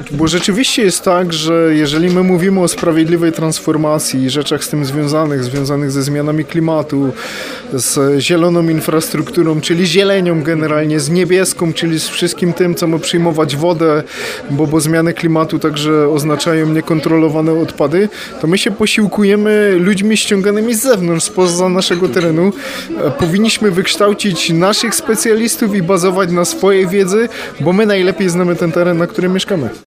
Bo rzeczywiście jest tak, że jeżeli my mówimy o sprawiedliwej transformacji i rzeczach z tym związanych ze zmianami klimatu, z zieloną infrastrukturą, czyli zielenią generalnie, z niebieską, czyli z wszystkim tym, co ma przyjmować wodę, bo zmiany klimatu także oznaczają niekontrolowane odpady, to my się posiłkujemy ludźmi ściąganymi z zewnątrz, spoza naszego terenu. Powinniśmy wykształcić naszych specjalistów i bazować na swojej wiedzy, bo my najlepiej znamy ten teren, na którym mieszkamy.